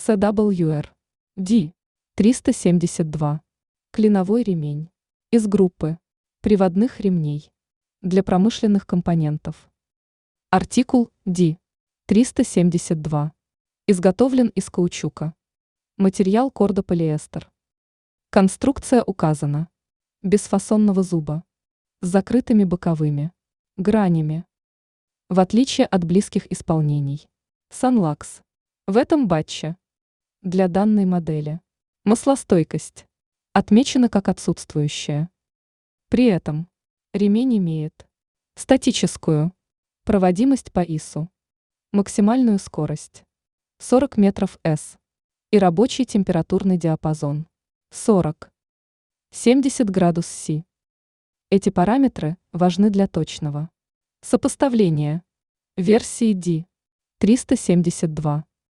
CWR D372. Клиновой ремень. Из группы приводных ремней для промышленных компонентов. Артикул D372. Изготовлен из каучука. Материал кордополиэстер. Конструкция указана. Без фасонного зуба. С закрытыми боковыми гранями. В отличие от близких исполнений Sunlux. В этом батче для данной модели маслостойкость отмечена как отсутствующая. При этом ремень имеет статическую проводимость по ИСу, максимальную скорость 40 метров с и рабочий температурный диапазон 40-70 градус С. Эти параметры важны для точного сопоставления версии D372